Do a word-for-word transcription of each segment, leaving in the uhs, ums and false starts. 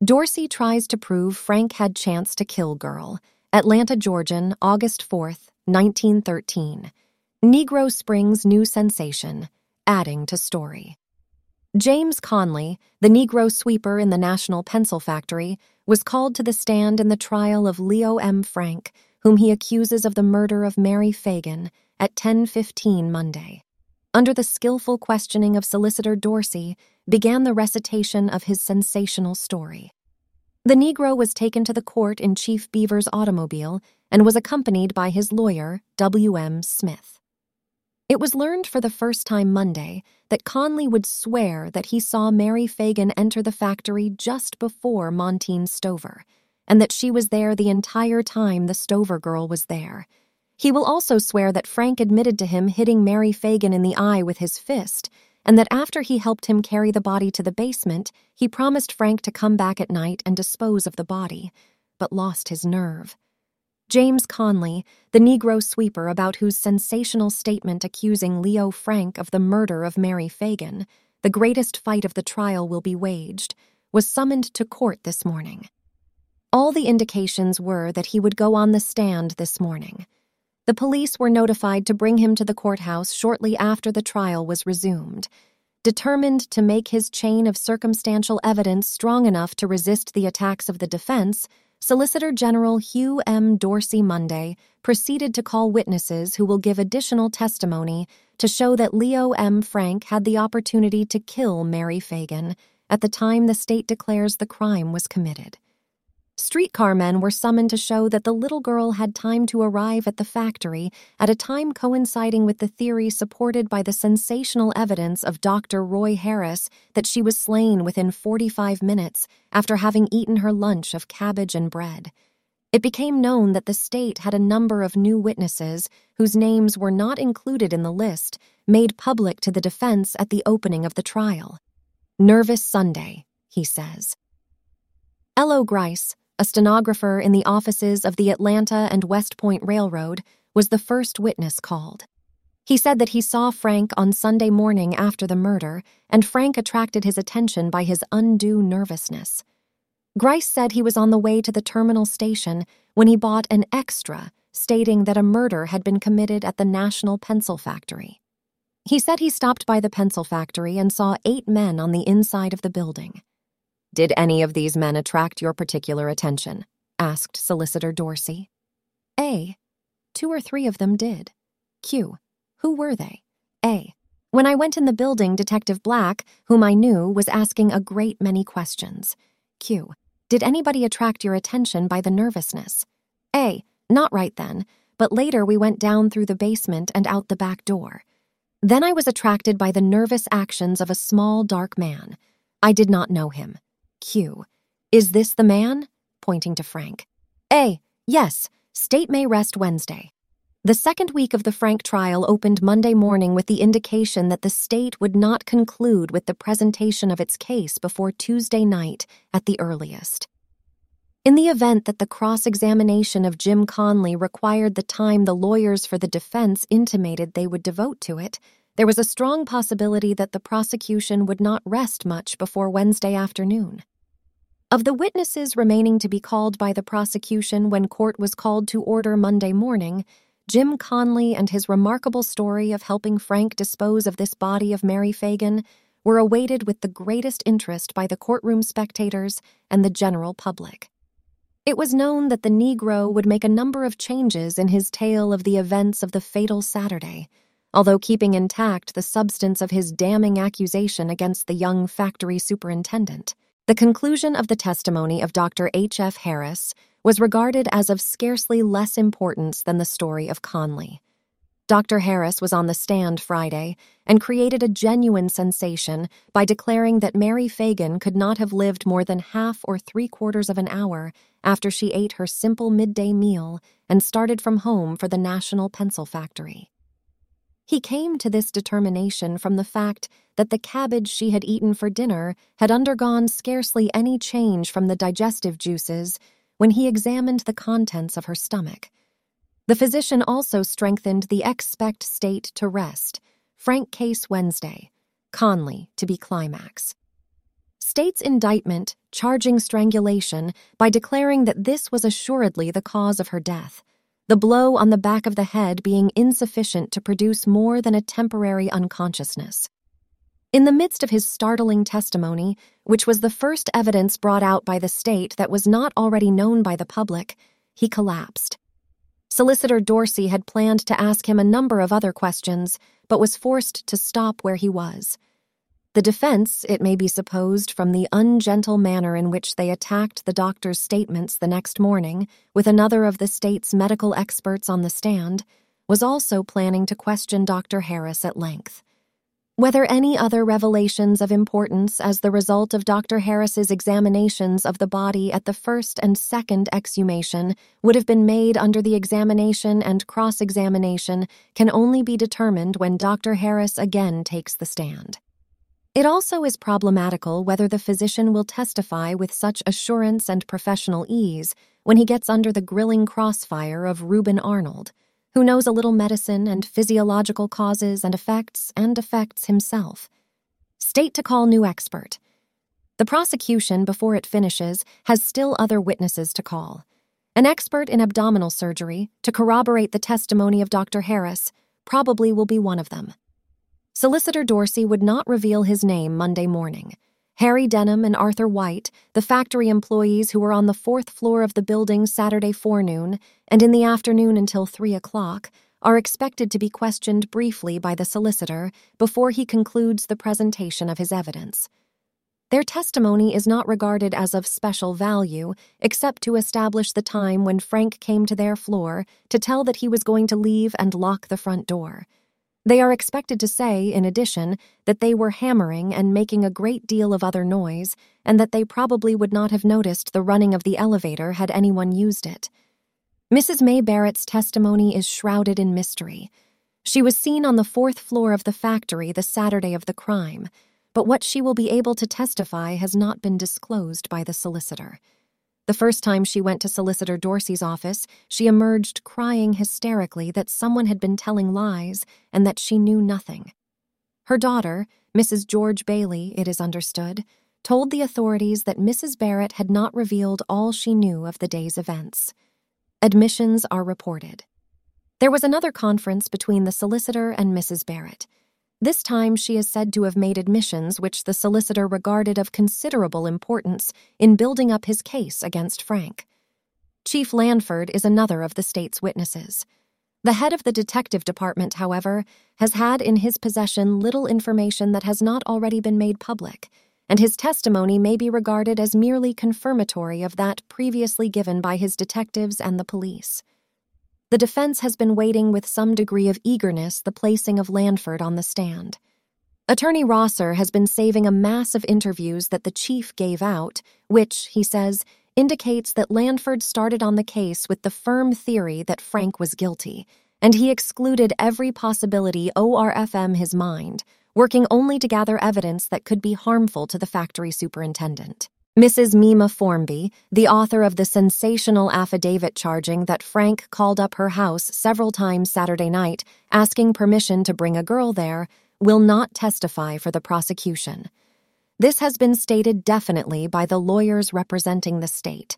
Dorsey tries to prove Frank had chance to kill girl. Atlanta, Georgian, August fourth, nineteen thirteen. Negro Springs new sensation, adding to story. James Conley, the Negro sweeper in the National Pencil Factory, was called to the stand in the trial of Leo M. Frank, whom he accuses of the murder of Mary Fagan, at ten fifteen Monday. Under the skillful questioning of Solicitor Dorsey, began the recitation of his sensational story. The Negro was taken to the court in Chief Beaver's automobile and was accompanied by his lawyer, W M Smith. It was learned for the first time Monday that Conley would swear that he saw Mary Fagan enter the factory just before Montine Stover, and that she was there the entire time the Stover girl was there. He will also swear that Frank admitted to him hitting Mary Fagan in the eye with his fist, and that after he helped him carry the body to the basement, he promised Frank to come back at night and dispose of the body, but lost his nerve. James Conley, the Negro sweeper about whose sensational statement accusing Leo Frank of the murder of Mary Fagan, the greatest fight of the trial will be waged, was summoned to court this morning. All the indications were that he would go on the stand this morning. The police were notified to bring him to the courthouse shortly after the trial was resumed. Determined to make his chain of circumstantial evidence strong enough to resist the attacks of the defense, Solicitor General Hugh M. Dorsey Monday proceeded to call witnesses who will give additional testimony to show that Leo M. Frank had the opportunity to kill Mary Fagan at the time the state declares the crime was committed. Streetcar men were summoned to show that the little girl had time to arrive at the factory at a time coinciding with the theory supported by the sensational evidence of Doctor Roy Harris that she was slain within forty-five minutes after having eaten her lunch of cabbage and bread. It became known that the state had a number of new witnesses whose names were not included in the list made public to the defense at the opening of the trial. Nervous Sunday, he says. L O Grice, a stenographer in the offices of the Atlanta and West Point Railroad, was the first witness called. He said that he saw Frank on Sunday morning after the murder, and Frank attracted his attention by his undue nervousness. Grice said he was on the way to the terminal station when he bought an extra stating that a murder had been committed at the National Pencil Factory. He said he stopped by the pencil factory and saw eight men on the inside of the building. "Did any of these men attract your particular attention?" asked Solicitor Dorsey. A. Two or three of them did. Q. Who were they? A. When I went in the building, Detective Black, whom I knew, was asking a great many questions. Q. Did anybody attract your attention by the nervousness? A. Not right then, but later we went down through the basement and out the back door. Then I was attracted by the nervous actions of a small, dark man. I did not know him. Q. Is this the man? Pointing to Frank. A. Yes. State may rest Wednesday. The second week of the Frank trial opened Monday morning with the indication that the state would not conclude with the presentation of its case before Tuesday night at the earliest. In the event that the cross-examination of Jim Conley required the time the lawyers for the defense intimated they would devote to it, there was a strong possibility that the prosecution would not rest much before Wednesday afternoon. Of the witnesses remaining to be called by the prosecution when court was called to order Monday morning, Jim Conley and his remarkable story of helping Frank dispose of this body of Mary Fagan were awaited with the greatest interest by the courtroom spectators and the general public. It was known that the Negro would make a number of changes in his tale of the events of the fatal Saturday, although keeping intact the substance of his damning accusation against the young factory superintendent. The conclusion of the testimony of Doctor H F Harris was regarded as of scarcely less importance than the story of Conley. Doctor Harris was on the stand Friday and created a genuine sensation by declaring that Mary Fagan could not have lived more than half or three-quarters of an hour after she ate her simple midday meal and started from home for the National Pencil Factory. He came to this determination from the fact that the cabbage she had eaten for dinner had undergone scarcely any change from the digestive juices when he examined the contents of her stomach. The physician also strengthened the expect state to rest, Frank case Wednesday, Conley to be climax. State's indictment charging strangulation by declaring that this was assuredly the cause of her death, the blow on the back of the head being insufficient to produce more than a temporary unconsciousness. In the midst of his startling testimony, which was the first evidence brought out by the state that was not already known by the public, he collapsed. Solicitor Dorsey had planned to ask him a number of other questions, but was forced to stop where he was. The defense, it may be supposed from the ungentle manner in which they attacked the doctor's statements the next morning, with another of the state's medical experts on the stand, was also planning to question Doctor Harris at length. Whether any other revelations of importance as the result of Doctor Harris's examinations of the body at the first and second exhumation would have been made under the examination and cross-examination can only be determined when Doctor Harris again takes the stand. It also is problematical whether the physician will testify with such assurance and professional ease when he gets under the grilling crossfire of Reuben Arnold, who knows a little medicine and physiological causes and effects and effects himself. State to call new expert. The prosecution, before it finishes, has still other witnesses to call. An expert in abdominal surgery, to corroborate the testimony of Doctor Harris, probably will be one of them. Solicitor Dorsey would not reveal his name Monday morning. Harry Denham and Arthur White, the factory employees who were on the fourth floor of the building Saturday forenoon and in the afternoon until three o'clock, are expected to be questioned briefly by the solicitor before he concludes the presentation of his evidence. Their testimony is not regarded as of special value, except to establish the time when Frank came to their floor to tell that he was going to leave and lock the front door. They are expected to say, in addition, that they were hammering and making a great deal of other noise, and that they probably would not have noticed the running of the elevator had anyone used it. Missus May Barrett's testimony is shrouded in mystery. She was seen on the fourth floor of the factory the Saturday of the crime, but what she will be able to testify has not been disclosed by the solicitor. The first time she went to Solicitor Dorsey's office, she emerged crying hysterically that someone had been telling lies and that she knew nothing. Her daughter, Missus George Bailey, it is understood, told the authorities that Missus Barrett had not revealed all she knew of the day's events. Admissions are reported. There was another conference between the solicitor and Missus Barrett. This time she is said to have made admissions which the solicitor regarded of considerable importance in building up his case against Frank. Chief Lanford is another of the state's witnesses. The head of the detective department, however, has had in his possession little information that has not already been made public, and his testimony may be regarded as merely confirmatory of that previously given by his detectives and the police. The defense has been waiting with some degree of eagerness the placing of Lanford on the stand. Attorney Rosser has been saving a mass of interviews that the chief gave out, which, he says, indicates that Lanford started on the case with the firm theory that Frank was guilty, and he excluded every possibility O R F M his mind, working only to gather evidence that could be harmful to the factory superintendent. Missus Mima Formby, the author of the sensational affidavit charging that Frank called up her house several times Saturday night, asking permission to bring a girl there, will not testify for the prosecution. This has been stated definitely by the lawyers representing the state.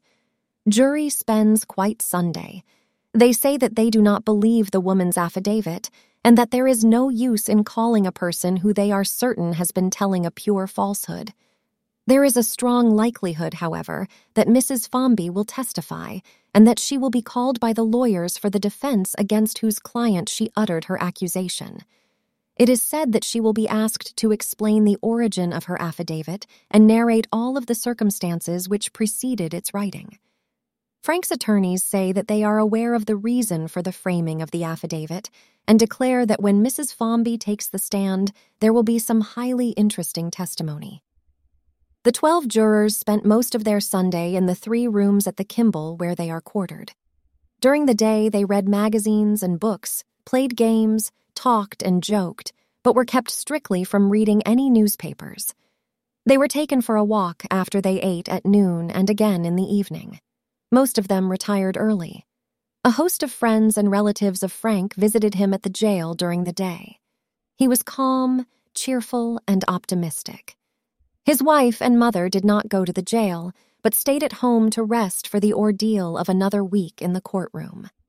Jury spends quite Sunday. They say that they do not believe the woman's affidavit, and that there is no use in calling a person who they are certain has been telling a pure falsehood. There is a strong likelihood, however, that Missus Formby will testify, and that she will be called by the lawyers for the defense against whose client she uttered her accusation. It is said that she will be asked to explain the origin of her affidavit and narrate all of the circumstances which preceded its writing. Frank's attorneys say that they are aware of the reason for the framing of the affidavit and declare that when Missus Formby takes the stand, there will be some highly interesting testimony. The twelve jurors spent most of their Sunday in the three rooms at the Kimball where they are quartered. During the day, they read magazines and books, played games, talked and joked, but were kept strictly from reading any newspapers. They were taken for a walk after they ate at noon and again in the evening. Most of them retired early. A host of friends and relatives of Frank visited him at the jail during the day. He was calm, cheerful, and optimistic. His wife and mother did not go to the jail, but stayed at home to rest for the ordeal of another week in the courtroom.